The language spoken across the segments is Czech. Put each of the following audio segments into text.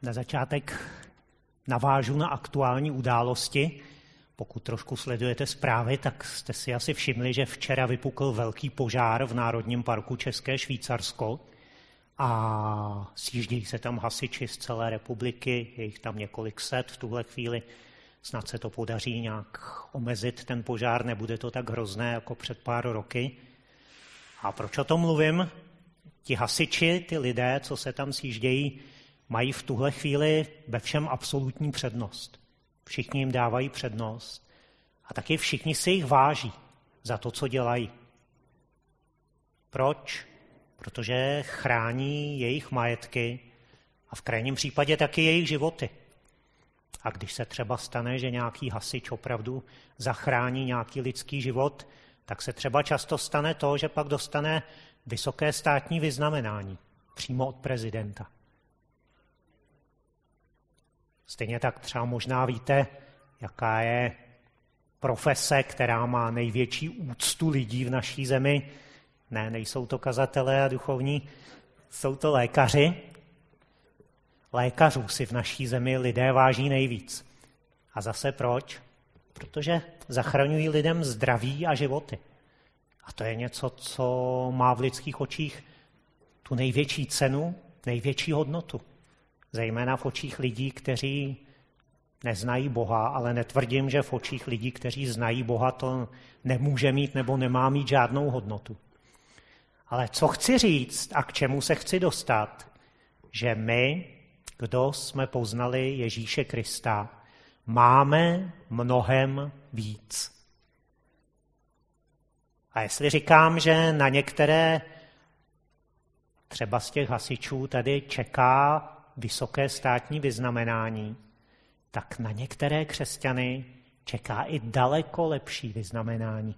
Na začátek navážu na aktuální události. Pokud trošku sledujete zprávy, tak jste si asi všimli, že včera vypukl velký požár v Národním parku České Švýcarsko a sjíždějí se tam hasiči z celé republiky, je jich tam několik set v tuhle chvíli. Snad se to podaří nějak omezit ten požár, nebude to tak hrozné jako před pár roky. A proč o tom mluvím? Ti hasiči, ty lidé, co se tam sjíždějí, mají v tuhle chvíli ve všem absolutní přednost. Všichni jim dávají přednost a taky všichni si jich váží za to, co dělají. Proč? Protože chrání jejich majetky a v krajním případě taky jejich životy. A když se třeba stane, že nějaký hasič opravdu zachrání nějaký lidský život, tak se třeba často stane to, že pak dostane vysoké státní vyznamenání přímo od prezidenta. Stejně tak třeba možná víte, jaká je profese, která má největší úctu lidí v naší zemi. Ne, nejsou to kazatelé a duchovní, jsou to lékaři. Lékařů si v naší zemi lidé váží nejvíc. A zase proč? Protože zachraňují lidem zdraví a životy. A to je něco, co má v lidských očích tu největší cenu, největší hodnotu. Zejména v očích lidí, kteří neznají Boha, ale netvrdím, že v očích lidí, kteří znají Boha, to nemůže mít nebo nemá mít žádnou hodnotu. Ale co chci říct a k čemu se chci dostat, že my, kdo jsme poznali Ježíše Krista, máme mnohem víc. A jestli říkám, že na některé třeba z těch hasičů tady čeká vysoké státní vyznamenání, tak na některé křesťany čeká i daleko lepší vyznamenání.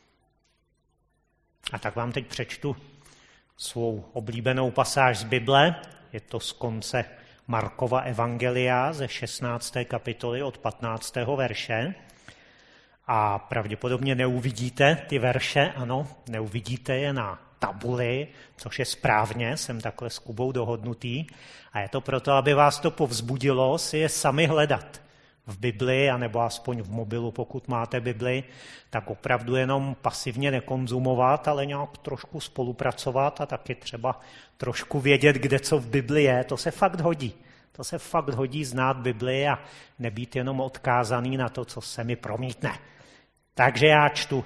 A tak vám teď přečtu svou oblíbenou pasáž z Bible. Je to z konce Markova evangelia ze 16. kapitoly od 15. verše. A pravděpodobně neuvidíte ty verše, ano, neuvidíte je na tabuli, což je správně, jsem takhle s Kubou dohodnutý. A je to proto, aby vás to povzbudilo si je sami hledat v Bibli, anebo aspoň v mobilu, pokud máte Bibli, tak opravdu jenom pasivně nekonzumovat, ale nějak trošku spolupracovat a taky třeba trošku vědět, kde co v Bibli je. To se fakt hodí. To se fakt hodí znát Bibli a nebýt jenom odkázaný na to, co se mi promítne. Takže já čtu.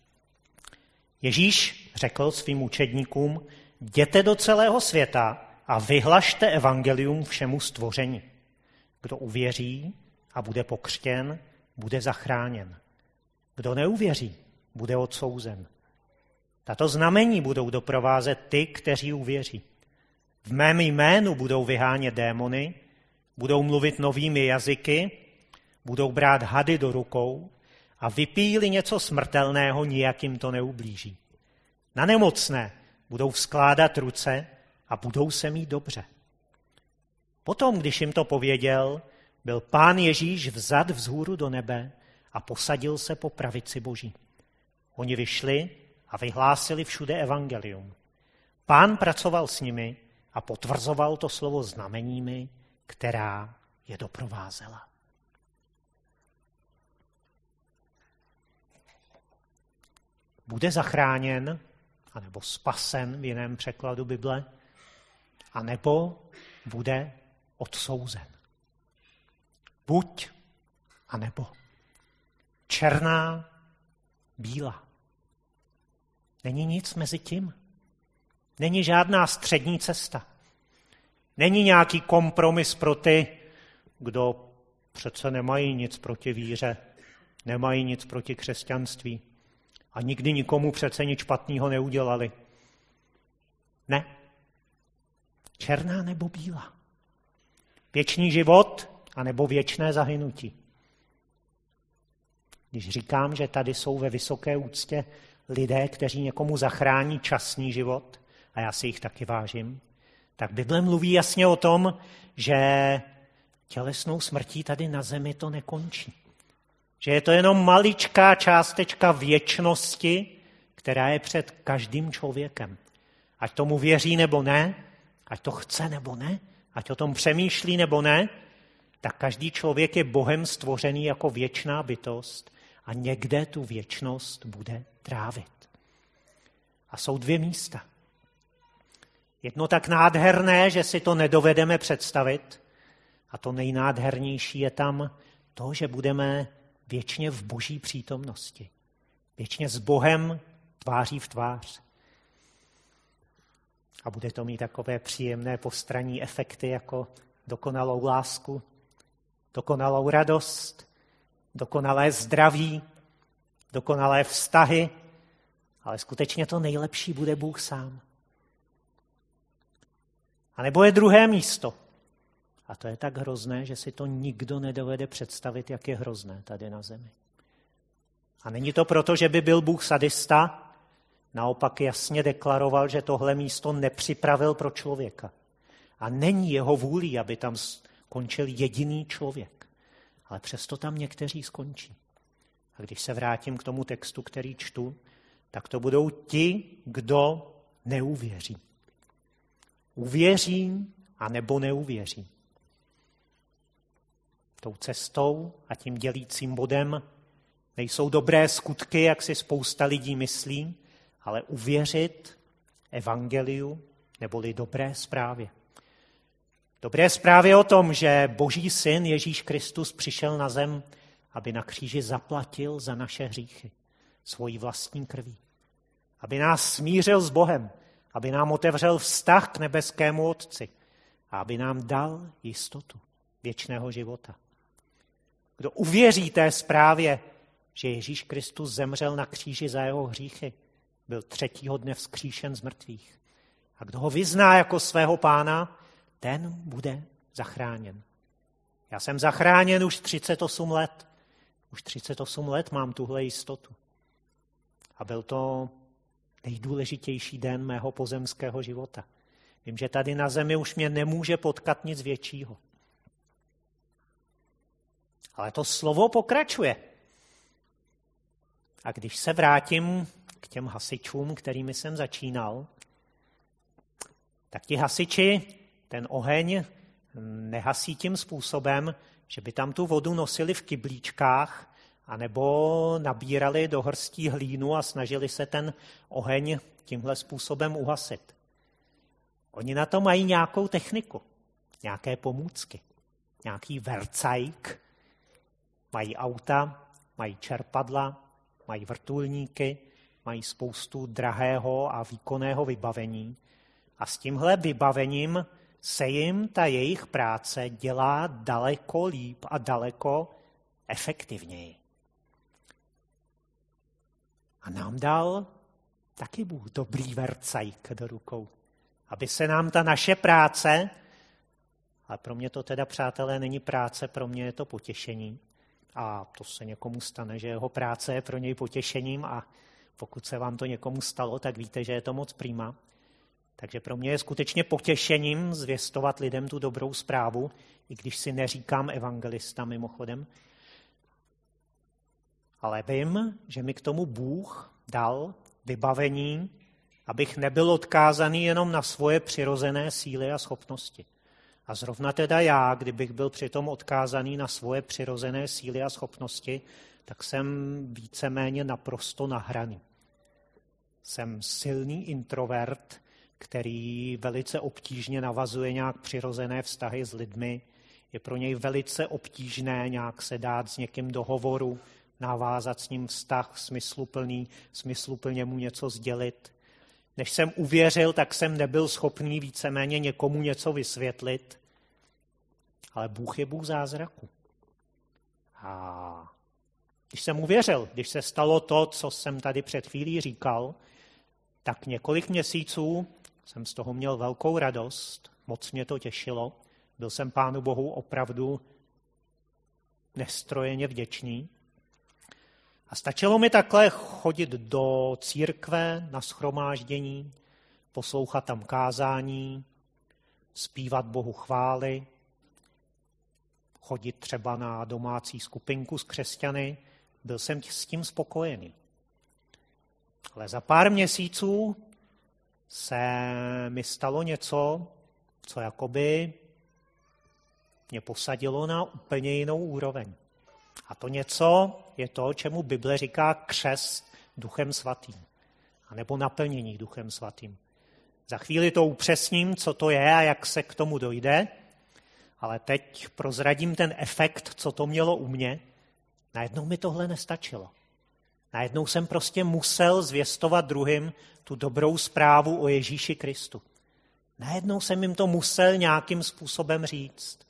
Ježíš řekl svým učedníkům, jděte do celého světa a vyhlašte evangelium všemu stvoření. Kdo uvěří a bude pokřtěn, bude zachráněn. Kdo neuvěří, bude odsouzen. Tato znamení budou doprovázet ty, kteří uvěří. V mém jménu budou vyhánět démony, budou mluvit novými jazyky, budou brát hady do rukou a vypíjí-li něco smrtelného, nijak jim to neublíží. Na nemocné budou vzkládat ruce a budou se mít dobře. Potom, když jim to pověděl, byl Pán Ježíš vzat vzhůru do nebe a posadil se po pravici Boží. Oni vyšli a vyhlásili všude evangelium. Pán pracoval s nimi a potvrzoval to slovo znameními, která je doprovázela. Bude zachráněn, anebo spasen v jiném překladu Bible, anebo bude odsouzen. Buď, anebo. Černá, bílá. Není nic mezi tím. Není žádná střední cesta. Není nějaký kompromis pro ty, kdo přece nemají nic proti víře, nemají nic proti křesťanství a nikdy nikomu přece nic špatného neudělali. Ne. Černá nebo bílá. Věčný život anebo věčné zahynutí. Když říkám, že tady jsou ve vysoké úctě lidé, kteří někomu zachrání časný život, a já si jich taky vážím, tak Bible mluví jasně o tom, že tělesnou smrtí tady na zemi to nekončí. Že je to jenom maličká částečka věčnosti, která je před každým člověkem. Ať tomu věří nebo ne, ať to chce nebo ne, ať o tom přemýšlí nebo ne, tak každý člověk je Bohem stvořený jako věčná bytost a někde tu věčnost bude trávit. A jsou dvě místa. Jedno tak nádherné, že si to nedovedeme představit, a to nejnádhernější je tam to, že budeme věčně v Boží přítomnosti. Věčně s Bohem tváří v tvář. A bude to mít takové příjemné postranní efekty jako dokonalou lásku, dokonalou radost, dokonalé zdraví, dokonalé vztahy, ale skutečně to nejlepší bude Bůh sám. A nebo je druhé místo. A to je tak hrozné, že si to nikdo nedovede představit, jak je hrozné tady na zemi. A není to proto, že by byl Bůh sadista, naopak jasně deklaroval, že tohle místo nepřipravil pro člověka. A není jeho vůlí, aby tam skončil jediný člověk. Ale přesto tam někteří skončí. A když se vrátím k tomu textu, který čtu, tak to budou ti, kdo neuvěří. Uvěří a nebo neuvěří. Tou cestou a tím dělícím bodem nejsou dobré skutky, jak si spousta lidí myslí, ale uvěřit evangeliu neboli dobré zprávě. Dobré zprávě o tom, že Boží syn Ježíš Kristus přišel na zem, aby na kříži zaplatil za naše hříchy svojí vlastní krví. Aby nás smířil s Bohem, aby nám otevřel vztah k nebeskému Otci a aby nám dal jistotu věčného života. Kdo uvěří té zprávě, že Ježíš Kristus zemřel na kříži za jeho hříchy, byl 3. dne vzkříšen z mrtvých. A kdo ho vyzná jako svého pána, ten bude zachráněn. Já jsem zachráněn už 38 let. Už 38 let mám tuhle jistotu. A byl to nejdůležitější den mého pozemského života. Vím, že tady na zemi už mě nemůže potkat nic většího. Ale to slovo pokračuje. A když se vrátím k těm hasičům, kterými jsem začínal, tak ti hasiči ten oheň nehasí tím způsobem, že by tam tu vodu nosili v kyblíčkách anebo nabírali do hrstí hlínu a snažili se ten oheň tímhle způsobem uhasit. Oni na to mají nějakou techniku, nějaké pomůcky, nějaký vercajk, mají auta, mají čerpadla, mají vrtulníky, mají spoustu drahého a výkonného vybavení a s tímhle vybavením se jim ta jejich práce dělá daleko líp a daleko efektivněji. A nám dal taky Bůh dobrý vercajk do rukou, aby se nám ta naše práce, ale pro mě to teda, přátelé, není práce, pro mě je to potěšení. A to se někomu stane, že jeho práce je pro něj potěšením a pokud se vám to někomu stalo, tak víte, že je to moc prima. Takže pro mě je skutečně potěšením zvěstovat lidem tu dobrou zprávu, i když si neříkám evangelista mimochodem. Ale vím, že mi k tomu Bůh dal vybavení, abych nebyl odkázaný jenom na svoje přirozené síly a schopnosti. A zrovna teda já, kdybych byl přitom odkázaný na svoje přirozené síly a schopnosti, tak jsem víceméně naprosto nahraný. Jsem silný introvert, který velice obtížně navazuje nějak přirozené vztahy s lidmi. Je pro něj velice obtížné nějak se dát s někým do hovoru, navázat s ním vztah smysluplně mu něco sdělit. Než jsem uvěřil, tak jsem nebyl schopný víceméně někomu něco vysvětlit. Ale Bůh je Bůh zázraku. A když jsem uvěřil, když se stalo to, co jsem tady před chvílí říkal, tak několik měsíců jsem z toho měl velkou radost, moc mě to těšilo. Byl jsem Pánu Bohu opravdu nestrojeně vděčný. A stačilo mi takhle chodit do církve na shromáždění, poslouchat tam kázání, zpívat Bohu chvály, chodit třeba na domácí skupinku s křesťany. Byl jsem s tím spokojený. Ale za pár měsíců se mi stalo něco, co jakoby mě posadilo na úplně jinou úroveň. A to něco je to, čemu Bible říká křest Duchem Svatým. A nebo naplnění Duchem Svatým. Za chvíli to upřesním, co to je a jak se k tomu dojde, ale teď prozradím ten efekt, co to mělo u mě. Najednou mi tohle nestačilo. Najednou jsem prostě musel zvěstovat druhým tu dobrou zprávu o Ježíši Kristu. Najednou jsem jim to musel nějakým způsobem říct.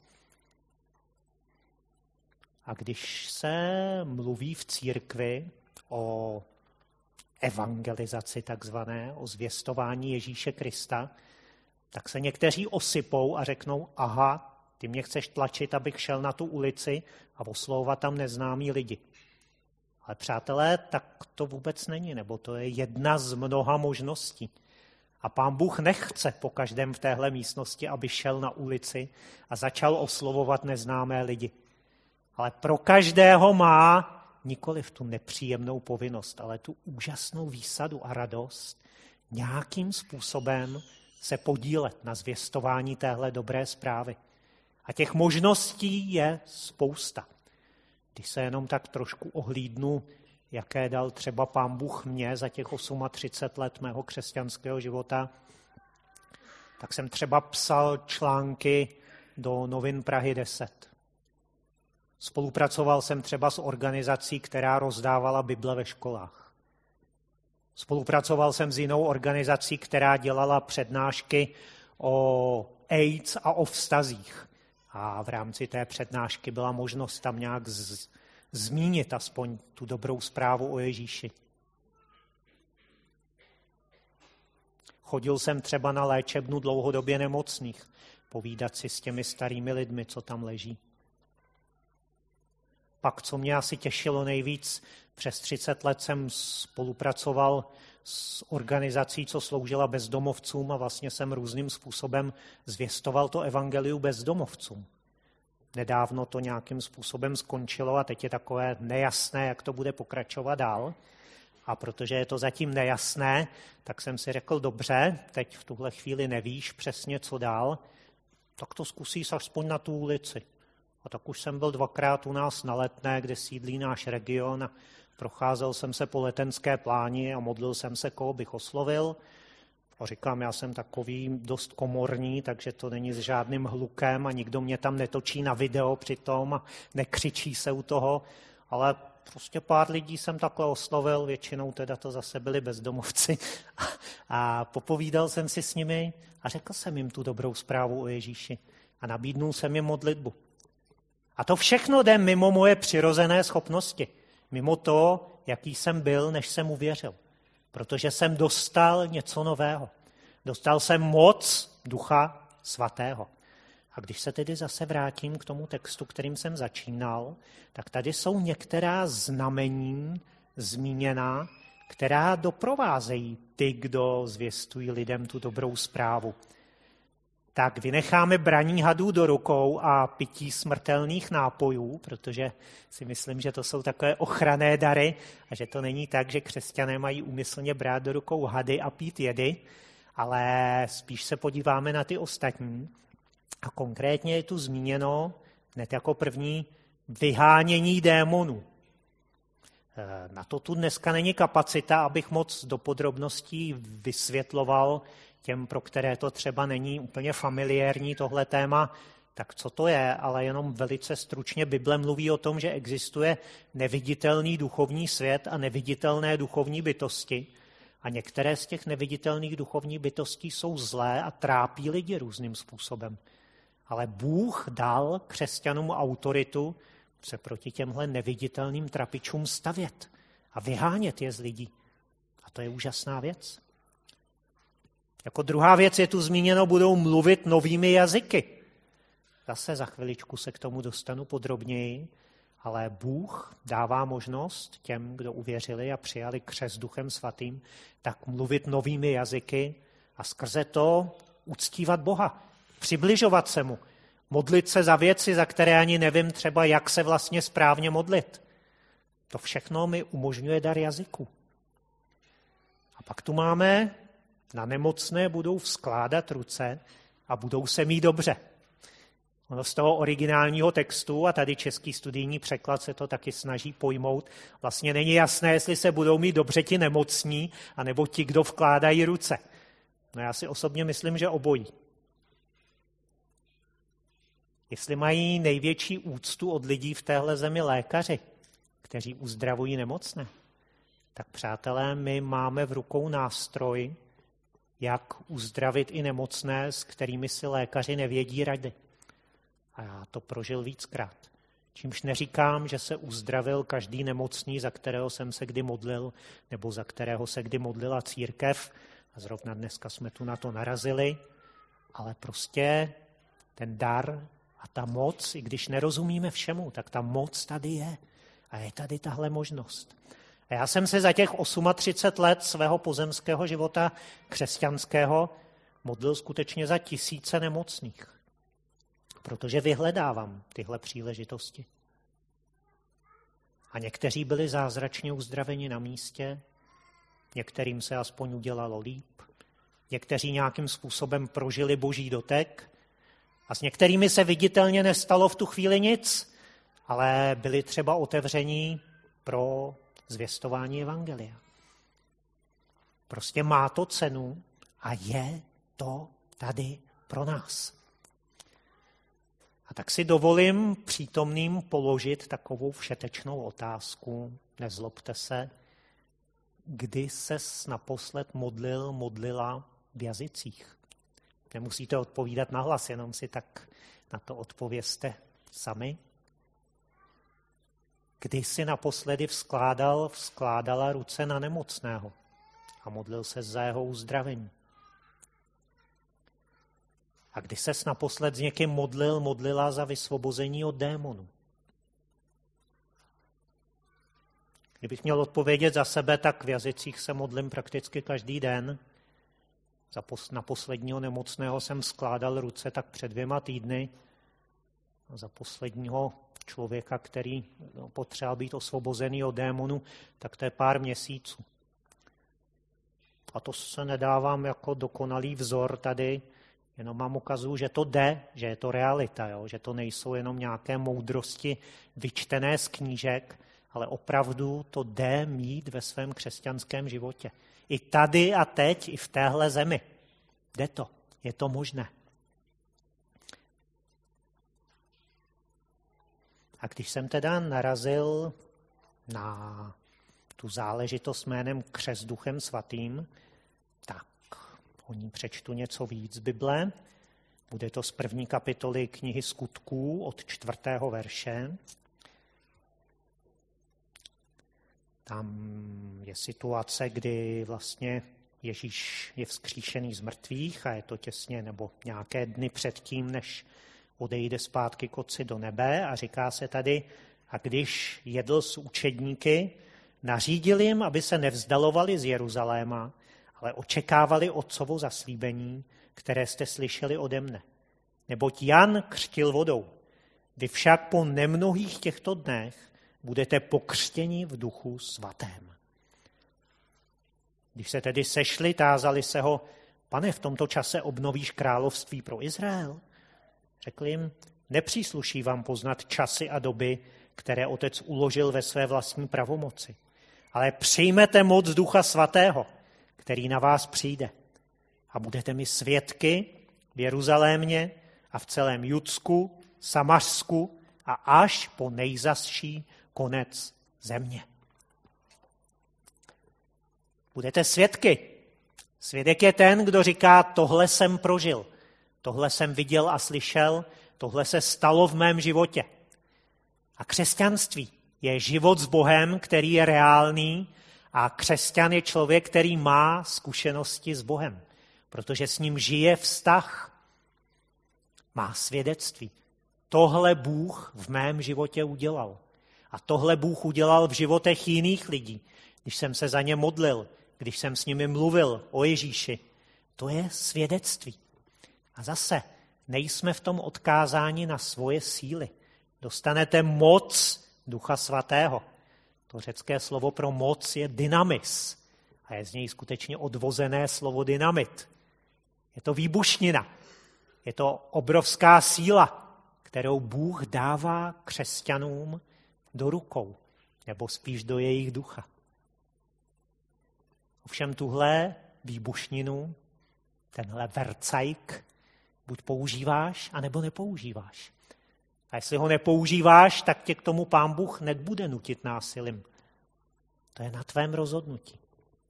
A když se mluví v církvi o evangelizaci takzvané, o zvěstování Ježíše Krista, tak se někteří osypou a řeknou, aha, ty mě chceš tlačit, abych šel na tu ulici a oslovovat tam neznámí lidi. Ale přátelé, tak to vůbec není, nebo to je jedna z mnoha možností. A Pán Bůh nechce po každém v téhle místnosti, aby šel na ulici a začal oslovovat neznámé lidi. Ale pro každého má nikoliv tu nepříjemnou povinnost, ale tu úžasnou výsadu a radost nějakým způsobem se podílet na zvěstování téhle dobré zprávy. A těch možností je spousta. Když se jenom tak trošku ohlídnu, jaké dal třeba Pán Bůh mě za těch 38 let mého křesťanského života, tak jsem třeba psal články do novin Prahy 10. Spolupracoval jsem třeba s organizací, která rozdávala Bible ve školách. Spolupracoval jsem s jinou organizací, která dělala přednášky o AIDS a o vztazích. A v rámci té přednášky byla možnost tam nějak zmínit aspoň tu dobrou zprávu o Ježíši. Chodil jsem třeba na léčebnu dlouhodobě nemocných, povídat si s těmi starými lidmi, co tam leží. Pak, co mě asi těšilo nejvíc, přes 30 let jsem spolupracoval s organizací, co sloužila bezdomovcům a vlastně jsem různým způsobem zvěstoval to evangelium bezdomovcům. Nedávno to nějakým způsobem skončilo a teď je takové nejasné, jak to bude pokračovat dál. A protože je to zatím nejasné, tak jsem si řekl, dobře, teď v tuhle chvíli nevíš přesně, co dál, tak to zkusíš aspoň na tu ulici. A tak už jsem byl 2krát u nás na Letné, kde sídlí náš region a procházel jsem se po Letenské pláni a modlil jsem se, koho bych oslovil. A říkám, já jsem takový dost komorní, takže to není s žádným hlukem a nikdo mě tam netočí na video přitom a nekřičí se u toho, ale prostě pár lidí jsem takhle oslovil, většinou teda to zase byli bezdomovci. A popovídal jsem si s nimi a řekl jsem jim tu dobrou zprávu o Ježíši a nabídnul jsem jim modlitbu. A to všechno jde mimo moje přirozené schopnosti, mimo to, jaký jsem byl, než jsem uvěřil. Protože jsem dostal něco nového. Dostal jsem moc Ducha Svatého. A když se tedy zase vrátím k tomu textu, kterým jsem začínal, tak tady jsou některá znamení zmíněná, která doprovázejí ty, kdo zvěstují lidem tu dobrou zprávu. Tak vynecháme braní hadů do rukou a pití smrtelných nápojů, protože si myslím, že to jsou takové ochranné dary a že to není tak, že křesťané mají úmyslně brát do rukou hady a pít jedy, ale spíš se podíváme na ty ostatní. A konkrétně je tu zmíněno hned jako první vyhánění démonů. Na to tu dneska není kapacita, abych moc do podrobností vysvětloval těm, pro které to třeba není úplně familiární tohle téma, tak co to je, ale jenom velice stručně Bible mluví o tom, že existuje neviditelný duchovní svět a neviditelné duchovní bytosti. A některé z těch neviditelných duchovních bytostí jsou zlé a trápí lidi různým způsobem. Ale Bůh dal křesťanům autoritu se proti těmhle neviditelným trapičům stavět a vyhánět je z lidí. A to je úžasná věc. Jako druhá věc je tu zmíněno, budou mluvit novými jazyky. Zase za chviličku se k tomu dostanu podrobněji, ale Bůh dává možnost těm, kdo uvěřili a přijali křest Duchem Svatým, tak mluvit novými jazyky a skrze to uctívat Boha, přibližovat se mu, modlit se za věci, za které ani nevím třeba, jak se vlastně správně modlit. To všechno mi umožňuje dar jazyku. A pak tu máme, na nemocné budou vzkládat ruce a budou se mít dobře. Ono z toho originálního textu, a tady český studijní překlad se to taky snaží pojmout, vlastně není jasné, jestli se budou mít dobře ti nemocní, anebo ti, kdo vkládají ruce. No já si osobně myslím, že obojí. Jestli mají největší úctu od lidí v téhle zemi lékaři, kteří uzdravují nemocné, tak přátelé, my máme v rukou nástroj, jak uzdravit i nemocné, s kterými si lékaři nevědí rady. A já to prožil víckrát. Čímž neříkám, že se uzdravil každý nemocný, za kterého jsem se kdy modlil, nebo za kterého se kdy modlila církev. A zrovna dneska jsme tu na to narazili. Ale prostě ten dar a ta moc, i když nerozumíme všemu, tak ta moc tady je. A je tady tahle možnost. A já jsem se za těch 38 let svého pozemského života křesťanského modlil skutečně za tisíce nemocných. Protože vyhledávám tyhle příležitosti. A někteří byli zázračně uzdraveni na místě, některým se aspoň udělalo líp, někteří nějakým způsobem prožili boží dotek a s některými se viditelně nestalo v tu chvíli nic, ale byli třeba otevření pro zvěstování evangelia. Prostě má to cenu a je to tady pro nás. A tak si dovolím přítomným položit takovou všetečnou otázku, nezlobte se, kdy ses naposled modlila v jazycích? Nemusíte odpovídat nahlas, jenom si tak na to odpovězte sami. Kdy si naposledy vzkládala ruce na nemocného a modlil se za jeho uzdravení? A kdy ses naposled s někým modlila za vysvobození od démonů? Kdybych měl odpovědět za sebe, tak v jazycích se modlím prakticky každý den. Na posledního nemocného jsem skládal ruce tak před 2 týdny. A za posledního člověka, který potřeboval být osvobozený od démonu, tak to je pár měsíců. A to se nedávám jako dokonalý vzor tady, jenom vám ukazuju, že to jde, že je to realita, jo? Že to nejsou jenom nějaké moudrosti vyčtené z knížek, ale opravdu to jde mít ve svém křesťanském životě. I tady a teď, i v téhle zemi. Jde to, je to možné. A když jsem teda narazil na tu záležitost jménem Křest Duchem Svatým, tak o ní přečtu něco víc z Bible. Bude to z 1. kapitoly knihy Skutků od 4. verše. Tam je situace, kdy vlastně Ježíš je vzkříšený z mrtvých a je to těsně nebo nějaké dny předtím, než odejde zpátky k Otci do nebe a říká se tady, a když jedl s učedníky, nařídil jim, aby se nevzdalovali z Jeruzaléma, ale očekávali Otcovo zaslíbení, které jste slyšeli ode mne. Neboť Jan křtil vodou. Vy však po nemnohých těchto dnech budete pokřtěni v Duchu Svatém. Když se tedy sešli, tázali se ho, Pane, v tomto čase obnovíš království pro Izrael? Řekl jim, nepřísluší vám poznat časy a doby, které Otec uložil ve své vlastní pravomoci. Ale přijmete moc Ducha Svatého, který na vás přijde. A budete mi svědky v Jeruzalémě a v celém Judsku, Samařsku a až po nejzazší konec země. Budete svědky. Svědek je ten, kdo říká, tohle jsem prožil, tohle jsem viděl a slyšel, tohle se stalo v mém životě. A křesťanství je život s Bohem, který je reálný, a křesťan je člověk, který má zkušenosti s Bohem, protože s ním žije vztah, má svědectví. Tohle Bůh v mém životě udělal. A tohle Bůh udělal v životech jiných lidí, když jsem se za ně modlil, když jsem s nimi mluvil o Ježíši. To je svědectví. A zase nejsme v tom odkázáni na svoje síly. Dostanete moc Ducha Svatého. To řecké slovo pro moc je dynamis. A je z něj skutečně odvozené slovo dynamit. Je to výbušnina. Je to obrovská síla, kterou Bůh dává křesťanům do rukou, nebo spíš do jejich ducha. Ovšem tuhle výbušninu, tenhle vercajk, buď používáš, anebo nepoužíváš. A jestli ho nepoužíváš, tak tě k tomu Pán Bůh nebude nutit násilím. To je na tvém rozhodnutí.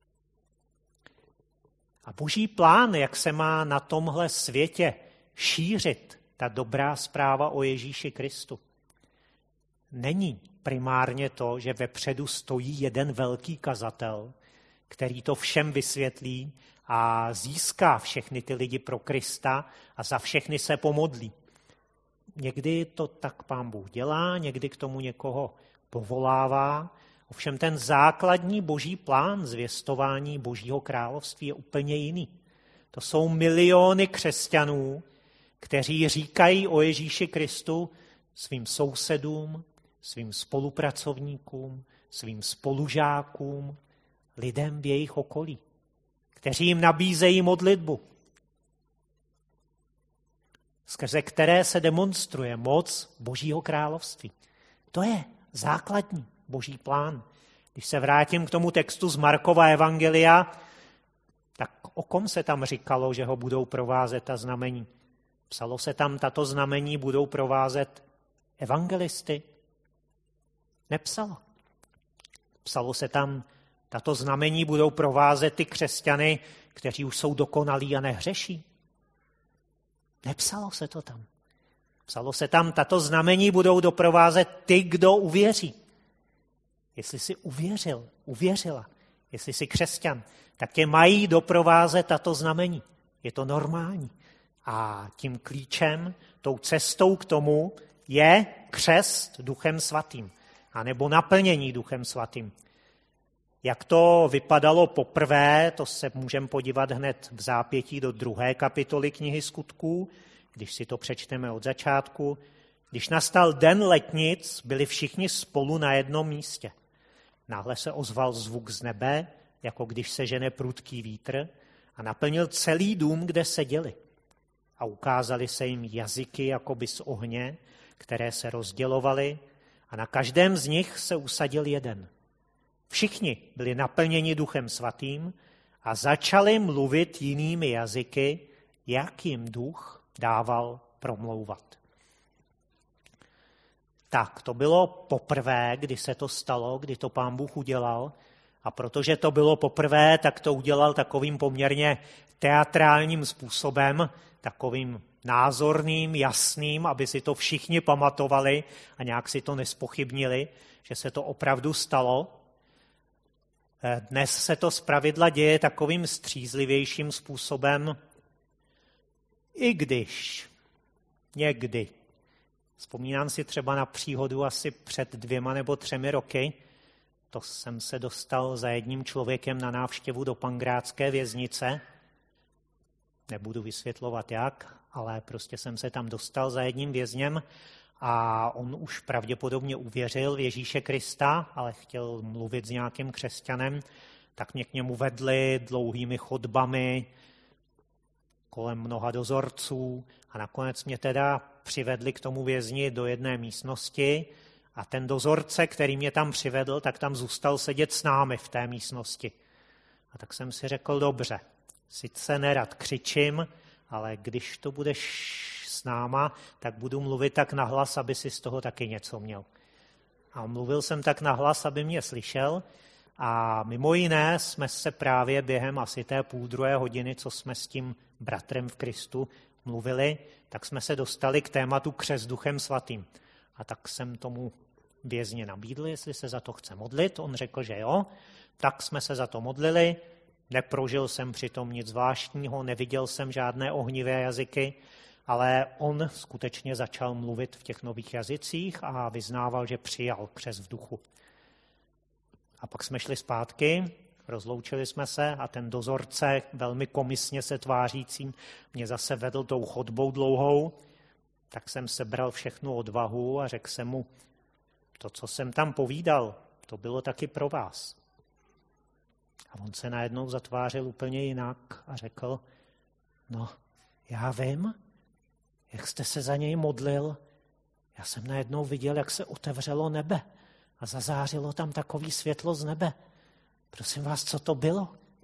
A Boží plán, jak se má na tomhle světě šířit ta dobrá zpráva o Ježíši Kristu, není primárně to, že vepředu stojí jeden velký kazatel, který to všem vysvětlí a získá všechny ty lidi pro Krista a za všechny se pomodlí. Někdy to tak Pán Bůh dělá, někdy k tomu někoho povolává. Ovšem ten základní Boží plán zvěstování Božího království je úplně jiný. To jsou miliony křesťanů, kteří říkají o Ježíši Kristu svým sousedům, svým spolupracovníkům, svým spolužákům, lidem v jejich okolí, kteří jim nabízejí modlitbu, skrze které se demonstruje moc Božího království. To je základní Boží plán. Když se vrátím k tomu textu z Markova evangelia, tak o kom se tam říkalo, že ho budou provázet ta znamení? Psalo se tam, tato znamení budou provázet evangelisty? Nepsalo. Psalo se tam, tato znamení budou provázet ty křesťany, kteří už jsou dokonalí a nehřeší? Nepsalo se to tam. Psalo se tam, tato znamení budou doprovázet ty, kdo uvěří. Jestli jsi uvěřila, jestli jsi křesťan, tak tě mají doprovázet tato znamení. Je to normální. A tím klíčem, tou cestou k tomu je křest Duchem Svatým, anebo naplnění Duchem Svatým. Jak to vypadalo poprvé, to se můžeme podívat hned v zápětí do 2. kapitoly knihy Skutků, když si to přečteme od začátku. Když nastal den letnic, byli všichni spolu na jednom místě. Náhle se ozval zvuk z nebe, jako když se žene prudký vítr, a naplnil celý dům, kde seděli. A ukázali se jim jazyky jakoby z ohně, které se rozdělovaly, a na každém z nich se usadil jeden. Všichni byli naplněni Duchem Svatým a začali mluvit jinými jazyky, jak jim Duch dával promlouvat. Tak, to bylo poprvé, kdy se to stalo, kdy to Pán Bůh udělal. A protože to bylo poprvé, tak to udělal takovým poměrně teatrálním způsobem, takovým názorným, jasným, aby si to všichni pamatovali a nějak si to nespochybnili, že se to opravdu stalo. Dnes se to zpravidla děje takovým střízlivějším způsobem, i když někdy. Vzpomínám si třeba na příhodu asi před 2 nebo 3 roky. To jsem se dostal za jedním člověkem na návštěvu do Pankrátské věznice. Nebudu vysvětlovat jak, ale prostě jsem se tam dostal za jedním vězněm a on už pravděpodobně uvěřil v Ježíše Krista, ale chtěl mluvit s nějakým křesťanem, tak mě k němu vedli dlouhými chodbami kolem mnoha dozorců a nakonec mě teda přivedli k tomu vězni do jedné místnosti a ten dozorce, který mě tam přivedl, tak tam zůstal sedět s námi v té místnosti. A tak jsem si řekl, dobře, sice nerad křičím, ale když to budeš s náma, tak budu mluvit tak nahlas, aby si z toho taky něco měl. A mluvil jsem tak nahlas, aby mě slyšel a mimo jiné jsme se právě během asi té 1:30 hodiny, co jsme s tím bratrem v Kristu mluvili, tak jsme se dostali k tématu křest Duchem Svatým. A tak jsem tomu vězni nabídl, jestli se za to chce modlit. On řekl, že jo. Tak jsme se za to modlili. Neprožil jsem přitom nic zvláštního, neviděl jsem žádné ohnivé jazyky, ale on skutečně začal mluvit v těch nových jazycích a vyznával, že přijal křest v duchu. A pak jsme šli zpátky, rozloučili jsme se a ten dozorce, velmi komisně se tvářící, mě zase vedl tou chodbou dlouhou, tak jsem sebral všechnu odvahu a řekl jsem mu, to, co jsem tam povídal, to bylo taky pro vás. A on se najednou zatvářil úplně jinak a řekl, no, já vím, jak jste se za něj modlil Já jsem najednou viděl, jak se otevřelo nebe a zazářilo tam takový světlo z nebe. Prosím vás, co to bylo?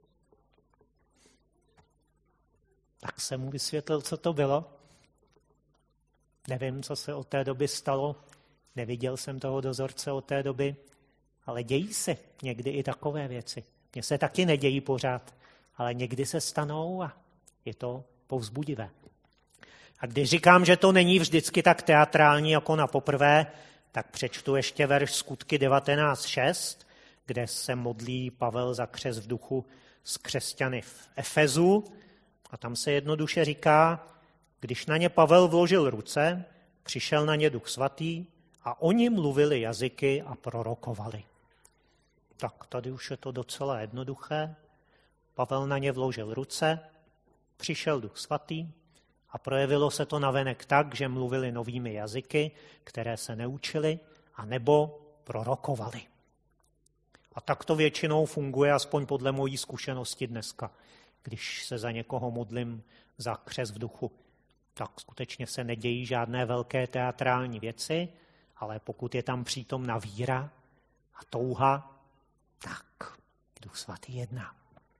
Tak jsem mu vysvětlil, co to bylo. Nevím, co se od té doby stalo. Neviděl jsem toho dozorce od té doby, ale dějí se někdy i takové věci. Mně se taky nedějí pořád, ale někdy se stanou a je to povzbudivé. A když říkám, že to není vždycky tak teatrální jako na poprvé, tak přečtu ještě verš Skutky 19.6, kde se modlí Pavel za křest v duchu s křesťany v Efezu. A tam se jednoduše říká, když na ně Pavel vložil ruce, přišel na ně Duch Svatý a oni mluvili jazyky a prorokovali. Tak tady už je to docela jednoduché. Pavel na ně vložil ruce, přišel Duch Svatý a projevilo se to navenek tak, že mluvili novými jazyky, které se neučili, anebo prorokovali. A tak to většinou funguje, aspoň podle mojí zkušenosti dneska, když se za někoho modlím za křest v duchu. Tak skutečně se nedějí žádné velké teatrální věci, ale pokud je tam přítomna víra a touha, tak Duch Svatý jedná.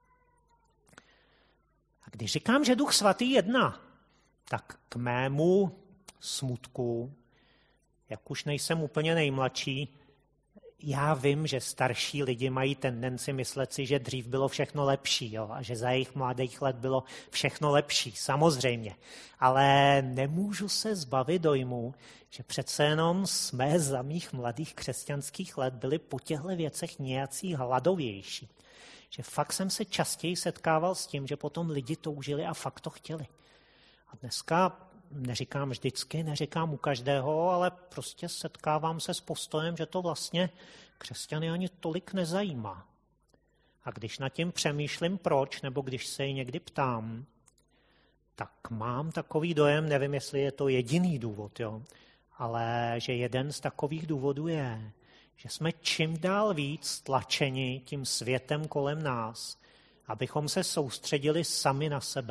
A když říkám, že Duch Svatý jedná, tak k mému smutku, jak už nejsem úplně nejmladší, já vím, že starší lidi mají tendenci myslet si, že dřív bylo všechno lepší, jo, a že za jejich mladých let bylo všechno lepší, samozřejmě. Ale nemůžu se zbavit dojmu, že přece jenom jsme za mých mladých křesťanských let byli po těchto věcech nějací hladovější. Že fakt jsem se častěji setkával s tím, že potom lidi toužili a fakt to chtěli. A dneska neříkám vždycky, neříkám u každého, ale prostě setkávám se s postojem, že to vlastně křesťany ani tolik nezajímá. A když nad tím přemýšlím proč, nebo když se ji někdy ptám, tak mám takový dojem, nevím, jestli je to jediný důvod, jo, ale že jeden z takových důvodů je, že jsme čím dál víc tlačeni tím světem kolem nás, abychom se soustředili sami na sebe.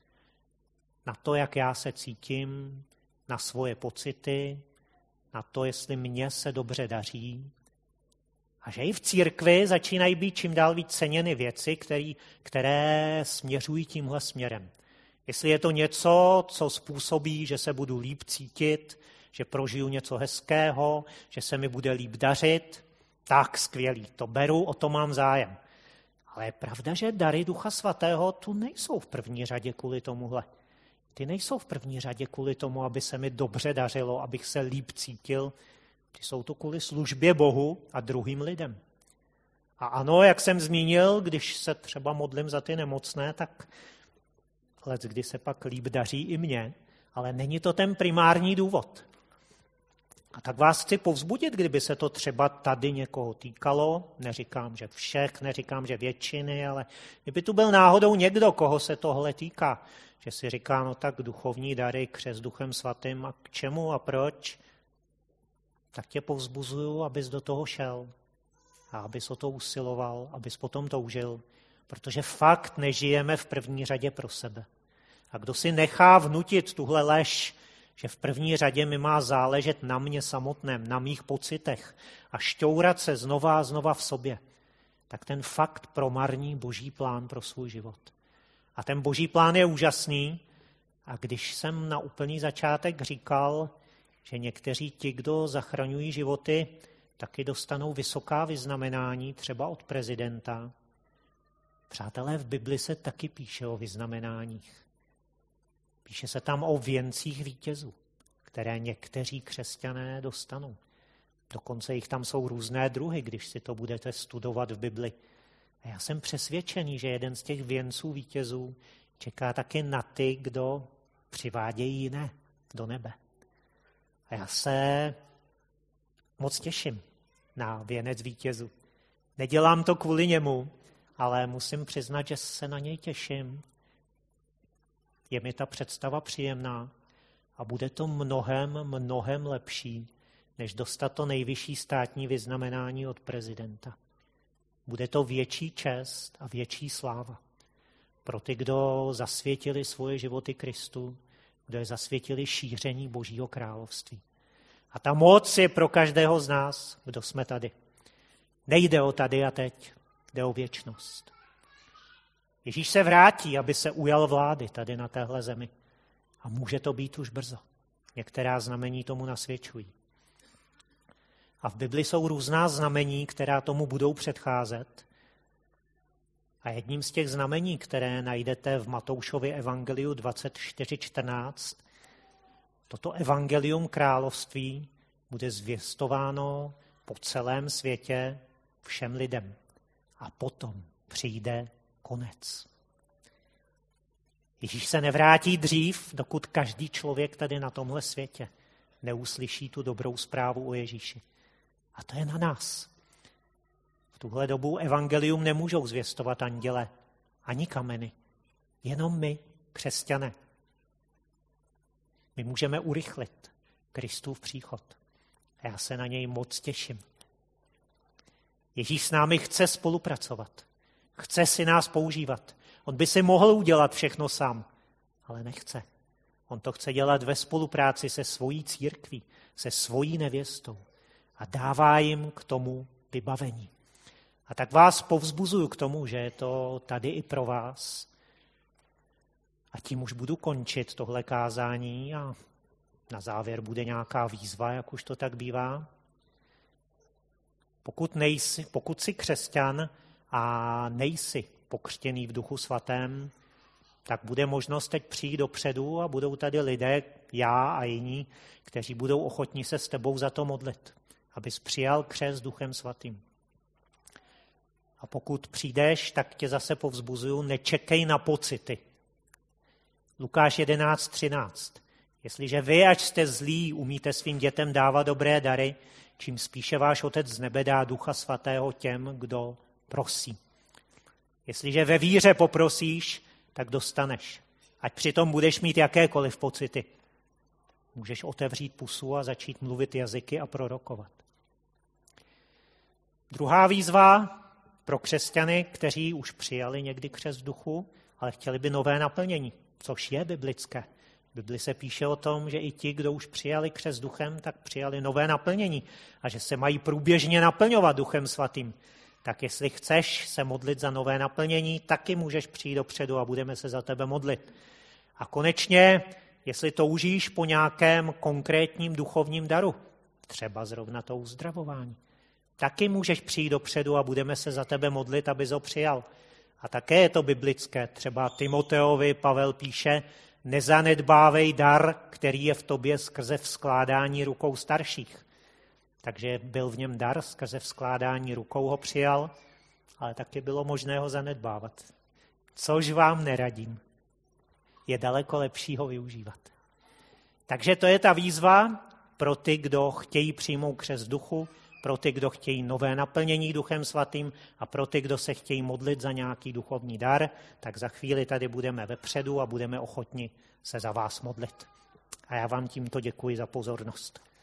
Na to, jak já se cítím, na svoje pocity, na to, jestli mně se dobře daří. A že i v církvi začínají být čím dál víc ceněny věci, které směřují tímhle směrem. Jestli je to něco, co způsobí, že se budu líp cítit, že prožiju něco hezkého, že se mi bude líp dařit, tak skvělý, to beru, o to mám zájem. Ale je pravda, že dary Ducha Svatého tu nejsou v první řadě kvůli tomuhle. Ty nejsou v první řadě kvůli tomu, aby se mi dobře dařilo, abych se líp cítil. Ty jsou to kvůli službě Bohu a druhým lidem. A ano, jak jsem zmínil, když se třeba modlím za ty nemocné, tak kdy se pak líp daří i mně, ale není to ten primární důvod. A tak vás chci povzbudit, kdyby se to třeba tady někoho týkalo, neříkám, že všech, neříkám, že většiny, ale kdyby tu byl náhodou někdo, koho se tohle týká, že si říká, no tak duchovní dary, křest Duchem Svatým a k čemu a proč, tak tě povzbuzuju, abys do toho šel a abys o to usiloval, abys potom toužil, protože fakt nežijeme v první řadě pro sebe. A kdo si nechá vnutit tuhle lež, že v první řadě mi má záležet na mě samotném, na mých pocitech a šťourat se znova a znova v sobě, tak ten fakt promarní Boží plán pro svůj život. A ten Boží plán je úžasný a když jsem na úplný začátek říkal, že někteří ti, kdo zachraňují životy, taky dostanou vysoká vyznamenání, třeba od prezidenta. Přátelé, v Bibli se taky píše o vyznamenáních. Píše se tam o věncích vítězů, které někteří křesťané dostanou. Dokonce jich tam jsou různé druhy, když si to budete studovat v Bibli. A já jsem přesvědčený, že jeden z těch věnců vítězů čeká taky na ty, kdo přivádějí jiné do nebe. A já se moc těším na věnec vítězů. Nedělám to kvůli němu, ale musím přiznat, že se na něj těším. Je mi ta představa příjemná a bude to mnohem lepší, než dostat to nejvyšší státní vyznamenání od prezidenta. Bude to větší čest a větší sláva pro ty, kdo zasvětili svoje životy Kristu, kdo je zasvětili šíření Božího království. A ta moc je pro každého z nás, kdo jsme tady. Nejde o tady a teď, jde o věčnost. Ježíš se vrátí, aby se ujal vlády tady na téhle zemi. A může to být už brzo. Některá znamení tomu nasvědčují. A v Bibli jsou různá znamení, která tomu budou předcházet. A jedním z těch znamení, které najdete v Matoušově evangeliu 24:14, toto evangelium království bude zvěstováno po celém světě všem lidem. A potom přijde konec. Ježíš se nevrátí dřív, dokud každý člověk tady na tomhle světě neuslyší tu dobrou zprávu o Ježíši. A to je na nás. V tuhle dobu evangelium nemůžou zvěstovat anděle ani kameny. Jenom my, křesťané. My můžeme urychlit Kristův příchod. A já se na něj moc těším. Ježíš s námi chce spolupracovat. Chce si nás používat. On by si mohl udělat všechno sám, ale nechce. On to chce dělat ve spolupráci se svojí církví, se svojí nevěstou a dává jim k tomu vybavení. A tak vás povzbuzuju k tomu, že je to tady i pro vás. A tím už budu končit tohle kázání a na závěr bude nějaká výzva, jak už to tak bývá. Pokud jsi křesťan a nejsi pokřtěný v Duchu svatém, tak bude možnost teď přijít dopředu a budou tady lidé, já a jiní, kteří budou ochotní se s tebou za to modlit, abys přijal křest Duchem svatým. A pokud přijdeš, tak tě zase povzbuzuju, nečekej na pocity. Lukáš 11:13. Jestliže vy, ač jste zlí, umíte svým dětem dávat dobré dary, čím spíše váš Otec z nebe dá Ducha svatého těm, kdo prosí. Jestliže ve víře poprosíš, tak dostaneš. Ať přitom budeš mít jakékoliv pocity. Můžeš otevřít pusu a začít mluvit jazyky a prorokovat. Druhá výzva pro křesťany, kteří už přijali někdy křest v duchu, ale chtěli by nové naplnění, což je biblické. V Bibli se píše o tom, že i ti, kdo už přijali křest duchem, tak přijali nové naplnění a že se mají průběžně naplňovat Duchem svatým. Tak jestli chceš se modlit za nové naplnění, taky můžeš přijít dopředu a budeme se za tebe modlit. A konečně, jestli toužíš po nějakém konkrétním duchovním daru, třeba zrovna to uzdravování, taky můžeš přijít dopředu a budeme se za tebe modlit, abys ho přijal. A také je to biblické. Třeba Timoteovi Pavel píše, nezanedbávej dar, který je v tobě skrze vzkládání rukou starších. Takže byl v něm dar, skrze vzkládání rukou ho přijal, ale taky bylo možné ho zanedbávat. Což vám neradím. Je daleko lepší ho využívat. Takže to je ta výzva pro ty, kdo chtějí přijmout křest duchu, pro ty, kdo chtějí nové naplnění Duchem svatým a pro ty, kdo se chtějí modlit za nějaký duchovní dar, tak za chvíli tady budeme vepředu a budeme ochotni se za vás modlit. A já vám tímto děkuji za pozornost.